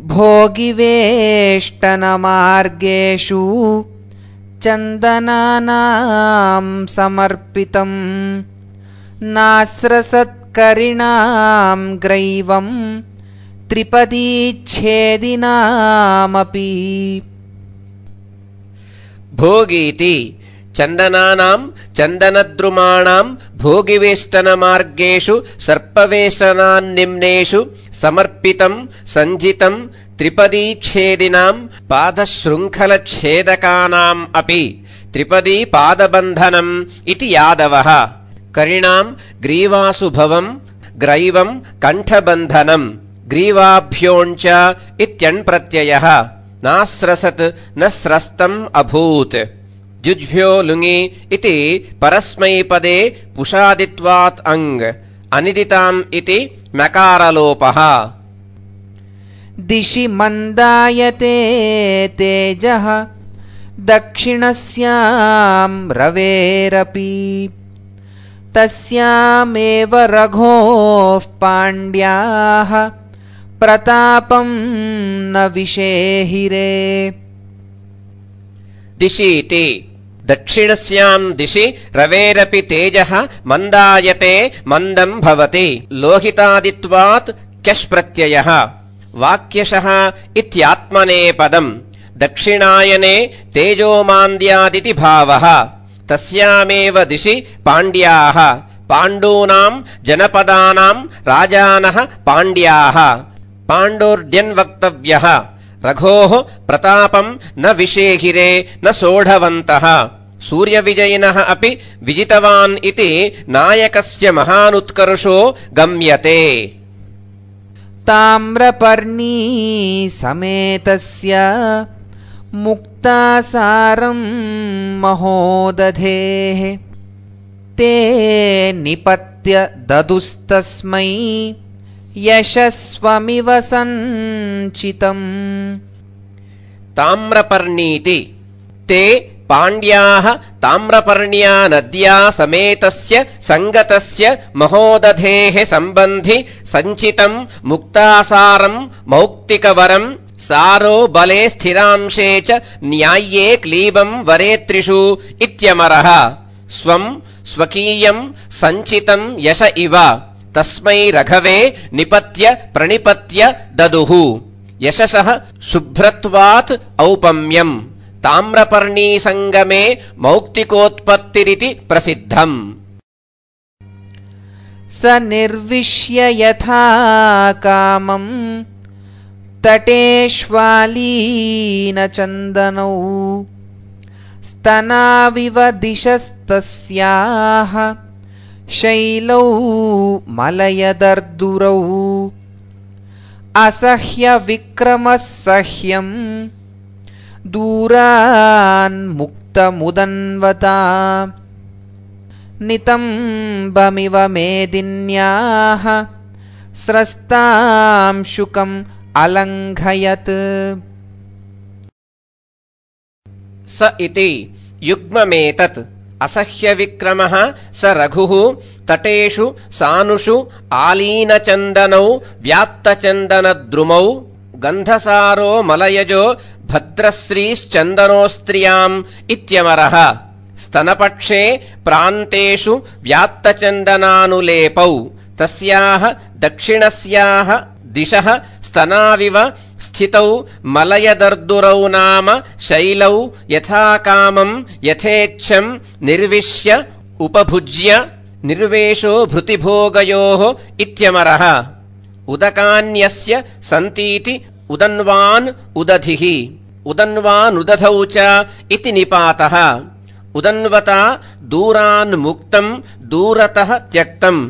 भोगिवेष्टनमार्गेषु चन्दनानां समर्पितं नास्रसत्करिणां ग्रैवं त्रिपदीच्छेदिनामपि। भोगीति चन्दनानां चन्दनद्रुमाणां भोगिवेष्टनमार्गेषु सर्पवेषणान्निम्नेषु समर्पितं सञ्जितं त्रिपदीच्छेदिनां पादशृङ्खलच्छेदकानाम् अपि त्रिपदी पादबन्धनम् इति यादवः। करिणां ग्रीवासु भवं ग्रैवं कण्ठबन्धनम् ग्रीवाभ्योञ्च इत्यण्प्रत्ययः नास्रसत् न स्रस्तम् अभूत्। जुज्भ्यो लुङि इति परस्मैपदे पुषादित्वात् अङ् अनिदिताम् इति नकारलोपः। दिशि मन्दायते तेजः दक्षिणस्यां रवेरपि तस्यामेव रघोः पाण्ड्याः प्रतापं न विषेहिरे। दिशीति दक्षिणस्यां दिशि रवेरपि तेजः मन्दायते मन्दं भवति लोहितादित्वात् क्यश् प्रत्ययः वाक्यशः इत्यात्मनेपदम् दक्षिणायने तेजोमान्द्यादिति भावः। तस्यामेव दिशि पाण्ड्याः पाण्डूनां जनपदानां राजानः पाण्ड्याः पाण्डोर्ड्यन्वक्तव्यः रघोः प्रतापं न विषेहिरे न सोढवन्तः। सूर्यविजयिनः अपि विजितवान् इति नायकस्य महानुत्कर्षो गम्यते। ताम्रपर्णी समेतस्य मुक्तासारं महोदधेः ते निपत्य ददुस्तस्मै यशस्वमिव सञ्चितम्। ताम्रपर्णीति ते पाण्ड्याः ताम्रपर्ण्या नद्या समेतस्य सङ्गतस्य महोदधेः सम्बन्धि सञ्चितम् मुक्तासारम् मौक्तिकवरम् सारो बले स्थिरांशे च न्याय्ये क्लीबम् वरेत्रिषु इत्यमरः। स्वम् स्वकीयम् सञ्चितम् यश इव तस्मै रघवे निपत्य प्रणिपत्य ददुः। यशसः शुभ्रत्वात् औपम्यम् ताम्रपर्णीसङ्गमे मौक्तिकोत्पत्तिरिति प्रसिद्धम्। स निर्विश्य यथा कामम् तटेष्वालीनचन्दनौ स्तनाविव दिशस्तस्याः शैलौ मलयदर्दुरौ असह्यविक्रमः सह्यम् दूरान्मुक्तमुदन्वता नितम्बमिव मेदिन्याः स्रस्तां शुकम् अलङ्घयत्। स इति युग्ममेतत् असह्यविक्रमः स रघुः तटेषु सानुषु आलीनचन्दनौ व्याप्तचन्दनद्रुमौ गन्धसारो मलयजो भद्रश्रीश्चन्दनोस्त्रियाम् इत्यमरः। स्तनपक्षे प्रान्तेषु व्याप्तचन्दनानुलेपौ तस्याः दक्षिणस्याः दिशः स्तनाविव स्थितौ मलयदर्दुरौ नाम शैलौ यथाकामम् यथेच्छम् निर्विश्य उपभुज्य निर्वेशो भृतिभोगयोः इत्यमरः। उदकान्यस्य सन्तीति उदन्वान् उदधिः उदन्वानुदधौ च इति निपातः। उदन्वता दूरान्मुक्तम् दूरतः त्यक्तम्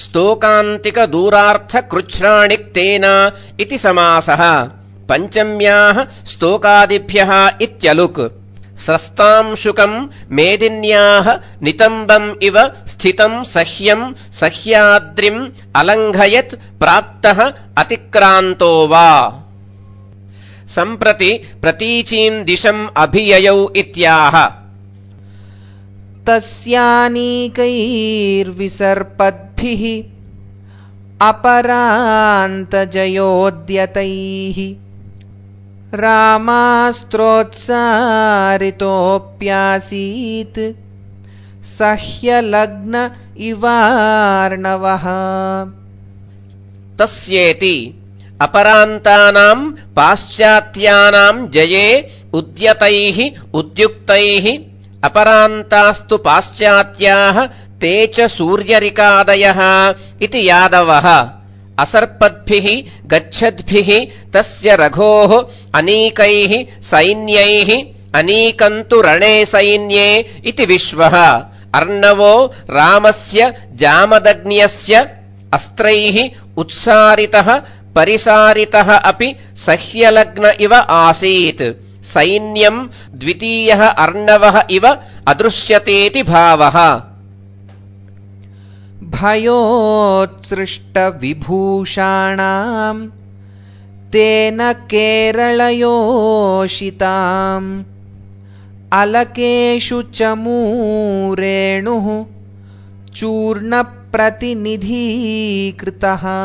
स्तोकान्तिकदूरार्थकृच्छ्राणिक्तेन इति समासः। पञ्चम्याः स्तोकादिभ्यः इत्यलुक्। स्रस्तां शुकम् मेदिन्याः नितम्बम् इव स्थितम् सह्यम् सह्याद्रिम् अलङ्घयत् प्राप्तः अतिक्रान्तो वा। सम्प्रति प्रतीचीम् दिशम् अभिययौ इत्याह। तस्यानीकैर्विसर्पद्भिः अपरान्तजयोद्यतैः रामास्त्रोत्सारितोऽप्यासीत् सह्यलग्न इवार्णवः तस्येति अपरान्तानां पाश्चात्यानां जये उद्यतैः उद्युक्तैः अपरान्तास्तु पाश्चात्याः ते च सूर्यरिकादयः इति यादवः असर्पद्भिः गच्छद्भिः तस्य रघोः अनीकैः सैन्यैः अनीकन्तु रणे सैन्ये इति विश्वः अर्णवो रामस्य जामदग्न्यस्य अस्त्रैः उत्सारितः परिसारितः अपि सह्यलग्न इव आसीत् सैन्यं द्वितीयः अर्णवः इव अदृश्यतेति भावः भयोत्सृष्टविभूषाणां तेन केरलयोषिताम् अलकेषु चमूरेणुः चूर्णप्रतिनिधीकृतः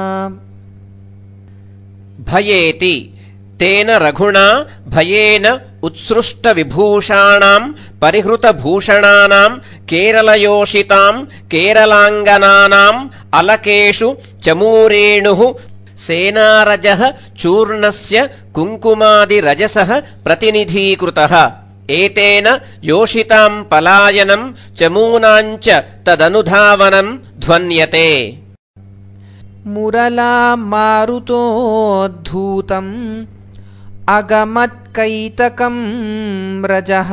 भयेति तेन रघुणा भयेन उत्सृष्टविभूषाणां परिहृतभूषणानां केरलयोषितां केरलाङ्गनानाम् अलकेषु चमूरेणुः सेनारजः चूर्णस्य कुङ्कुमादिरजसः प्रतिनिधीकृतः एतेन योषितां पलायनं चमूनाञ्च तदनुधावनं ध्वन्यते मुरलामारुतोद्धूतम् अगमत्कैतकं रजः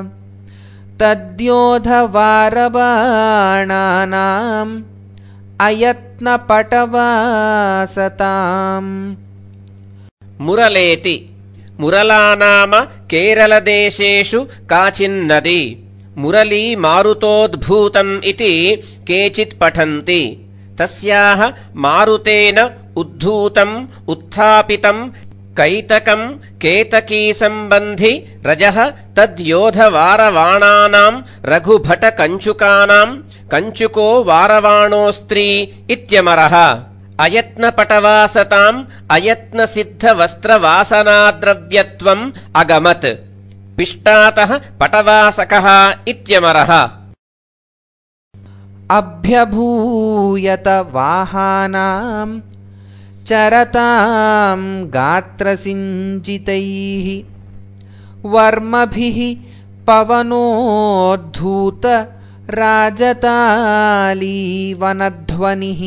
तद्योधवारबाणानाम् अयत्नपटवासताम् मुरलेति मुरलानाम केरलदेशेषु काचिन्नदी मुरली मारुतोद्भूतम् इति केचित् पठन्ति तस्याः मारुतेन उद्धूतम् उत्थापितम् कैतकम् केतकीसम्बन्धि रजः तद्योधवारवाणानाम् रघुभटकञ्चुकानाम् कञ्चुको वारवाणोऽस्त्री इत्यमरः अयत्नपटवासताम् अयत्नसिद्धवस्त्रवासनाद्रव्यत्वम् अगमत् पिष्टातः पटवासकः इत्यमरः अभ्यभूयत वाहानां चरतां गात्रसिञ्जितैः वर्मभिः पवनोद्धूत राजताली वनध्वनिः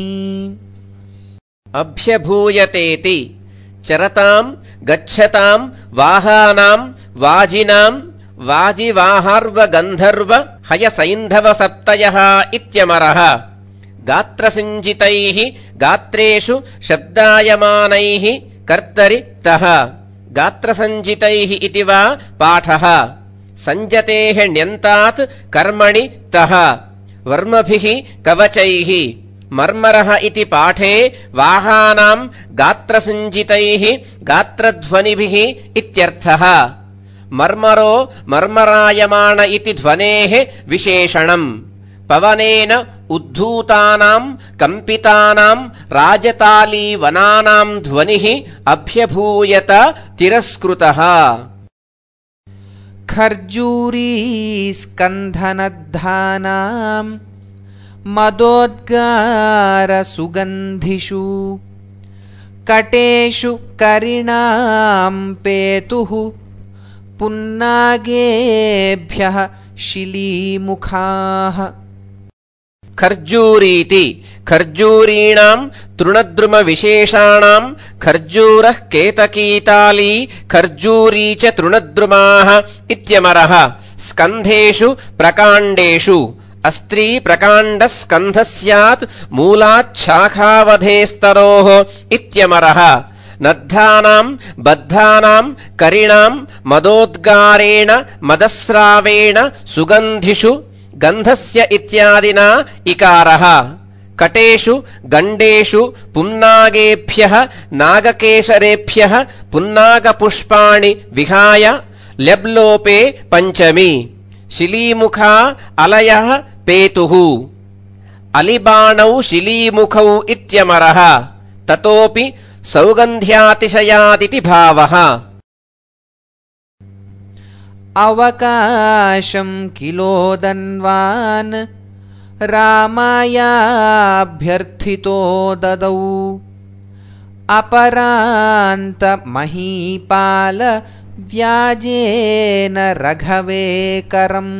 अभ्यभूयतेति चरतां गच्छतां वाहानां वाजिनां वाजिवाहार्वगन्धर्व हयसैन्धवसप्तयः इत्यमरः गात्रसिञ्जितैः गात्रेषु शब्दायमानैः कर्तरि तः गात्रसञ्जितैः इति वा पाठः सञ्जतेः ण्यन्तात् कर्मणि तः वर्मभिः कवचैः मर्मरः इति पाठे वाहानां गात्रसञ्जितैः गात्रध्वनिभिः इत्यर्थः मर्मरो मर्मरायमाण इति ध्वनेः विशेषणम् पवनेन उद्धूतानां कम्पितानां राजतालीवनानां ध्वनिः अभ्यभूयत तिरस्कृतः खर्जूरीस्कन्धनद्धानां मदोद्गारसुगन्धिषु कटेषु करिणां पेतुः पुन्नागेभ्यः शिलीमुखाः खर्जूरीति खर्जूरीणां तृणद्रुमविशेषाणां खर्जूरः केतकीताली खर्जूरी च तृणद्रुमाः इत्यमरः स्कन्धेषु प्रकाण्डेषु अस्त्री प्रकाण्डः स्कन्धः स्यात् मूलाच्छाखावधेस्तरोः इत्यमरः नद्धानां बद्धानां करिणां मदोद्गारेण मदस्रावेण सुगन्धिषु गन्धस्य इत्यादिना इकारः कटेषु गण्डेषु पुन्नागेभ्यः नागकेशरेभ्यः पुन्नागपुष्पाणि विहाय ल्यब्लोपे पञ्चमी शिलीमुखा अलयः पेतुः अलिबाणौ शिलीमुखौ इत्यमरः ततोऽपि सौगन्ध्यातिशयादिति भावः। अवकाशं किलोदन्वान् रामायाभ्यर्थितो ददौ अपरान्तमहीपाल व्याजेन रघवे करम्।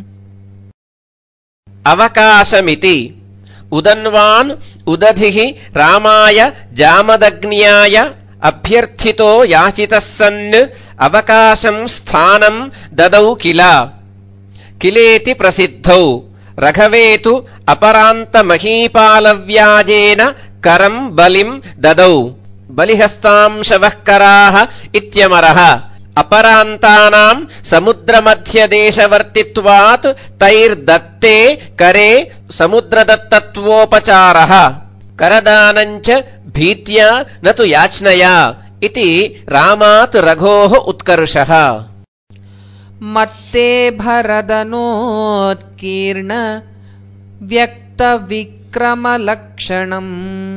अवकाशमिति उदन्वान् उदधिः रामाय जामदग्न्याय अभ्यर्थितो याचितः सन् अवकाशं स्थानं ददौ किल। किलेति प्रसिद्धौ रघवे तु अपरान्तमहीपालव्याजेन करं बलिं ददौ। बलिहस्तांशवः कराः इत्यमरः। अपरान्तानां समुद्रमध्यदेशवर्तित्वात् तैर्दत्ते करे समुद्रदत्तत्वोपचारः। करदानञ्च भीत्या न तु याच्नया इति रामात् रघोः उत्कर्षः। मत्ते भरदनोत्कीर्ण व्यक्तविक्रमलक्षणम्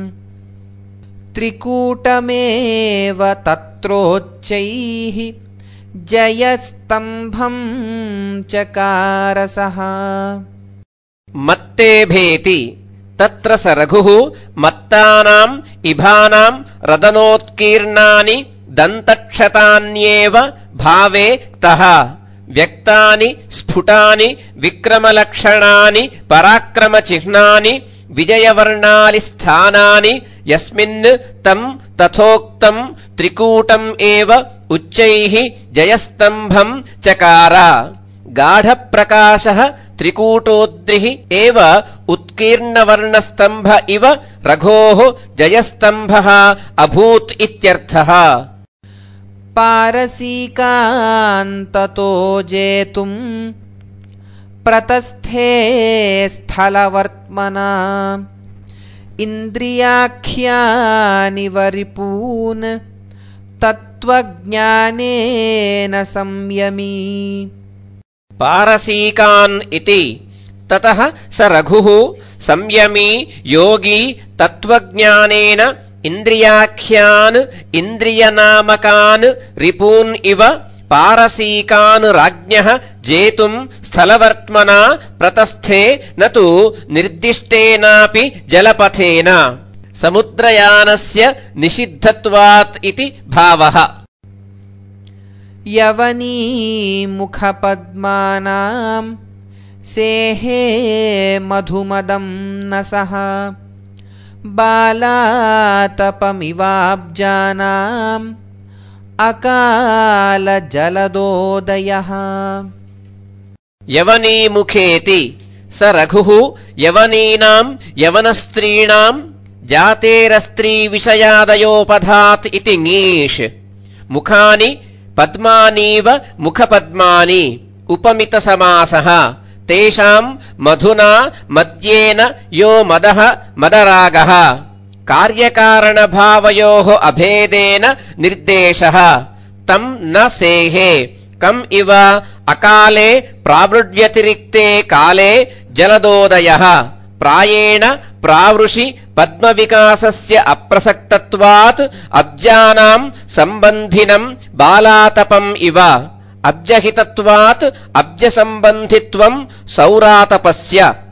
त्रिकूटमेव तत्रोच्चैः जयस्तम्भं चकारसः। मत्तेभेति तत्र स रघुः मत्तानाम् इभानां रदनोत्कीर्णानि दन्तक्षतान्येव भावे क्तः। व्यक्तानि स्फुटानि विक्रमलक्षणानि पराक्रमचिह्नानि विजयवर्णानि स्थानानि यस्मिन् तं तथोक्तं त्रिकूटम् एव उच्चैः जयस्तम्भं चकार। गाढप्रकाशः त्रिकूटोद्रिः एव उत्कीर्णवर्णस्तम्भ इव रघोः जयस्तम्भः अभूत् इत्यर्थः। पारसीकान्ततो जेतुम् प्रतस्थे स्थलवर्त्मना इन्द्रियाख्यानि वरिपून् तत्त्वज्ञानेन संयमी। पारसीकान् इति ततः स रघुः संयमी योगी तत्त्वज्ञानेन इन्द्रियाख्यान् इन्द्रियनामकान् रिपून् इव पारसीकान् राज्ञः जेतुम् स्थलवर्त्मना प्रतस्थे न तु निर्दिष्टेनापि जलपथेन। समुद्रयानस्य निषिद्धत्वात् इति भावः। यवनीमुखपद्मानां सेहे मधुमदं नसः बालातपमिवाब्जानाम् अकालजलदोदयः। यवनीमुखेति स रघुः यवनीनां यवनस्त्रीणां जातेरस्त्रीविषयादयोपधात् इति ङीष्। मुखानि पद्मानीव मुखपद्मानि उपमितसमासः। तेषां मधुना मद्येन यो मदः मदरागः कार्यकारणभावयोः अभेदेन निर्देशः। तं न सेहे कम् इव अकाले प्रावृड्व्यतिरिक्ते काले जलदोदयः। प्रायेण प्रावृषि पद्मविकासस्य अप्रसक्तत्वात् अब्जानां सम्बन्धिनं बालातपम् इव। अब्जहितत्वात् अब्जसम्बन्धित्वं सौरातपस्य।